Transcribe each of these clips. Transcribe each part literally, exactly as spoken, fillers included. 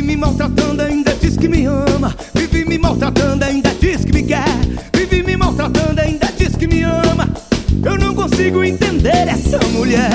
me maltratando, ainda diz que me ama. Vive me maltratando, ainda diz que me quer. Vive me maltratando, ainda diz que me ama. Eu não consigo entender essa mulher.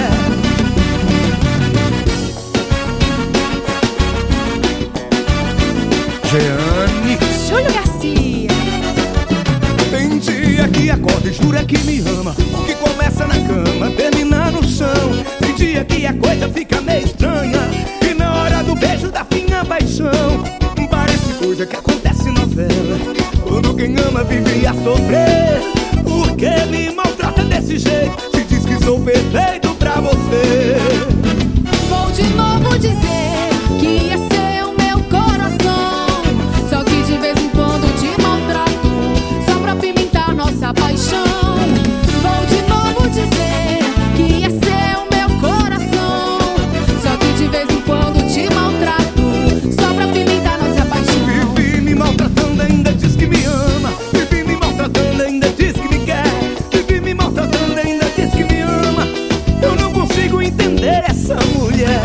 Jeane, Júlio Garcia. tem dia que acorda e jura que me ama. O que começa na cama, termina no chão. Tem dia que a coisa fica meio estranha e na hora do beijo dá fim à paixão. Parece coisa que acontece em novela, quando quem ama vive a sofrer. Por que me maltrata desse jeito? Se diz que sou perfeito pra você. Vou de novo dizer que ia ser o meu coração, só que de vez em quando te maltrato, só pra pimentar nossa paixão. Vou de novo dizer que ia ser o meu coração, só que de vez em quando te maltrato, só pra pimentar nossa paixão. Vive me maltratando, ainda diz que me ama. Vive me maltratando, ainda diz que me quer. Vive me maltratando, ainda diz que me ama. Eu não consigo entender essa mulher.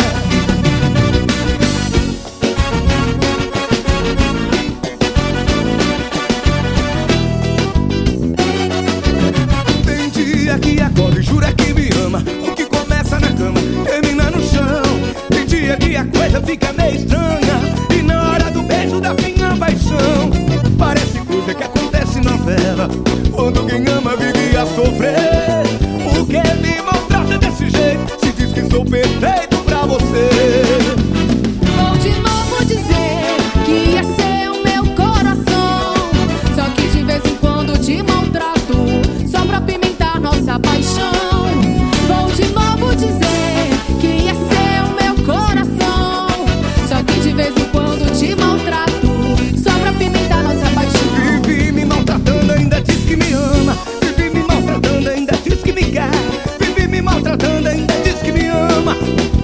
Tem dia que acorda e jura que me ama. O que começa na cama, termina no chão. Tem dia que a coisa fica meio estranha e na hora do beijo dá fim à paixão. Parece coisa que acontece em novela, quando quem ama vive a sofrer. Por que me maltrata desse jeito? Se diz que sou perfeito pra você. Vou de novo dizer que ia ser o meu coração, só que de vez em quando te maltrato, só pra pimentar nossa paixão. Vou de novo dizer que ia ser o meu coração, só que de vez em quando te maltrato, só pra pimentar nossa paixão. Vive me maltratando, ainda diz que me ama. Vive me maltratando, ainda diz que me quer. Vive me maltratando, ainda diz que me ama.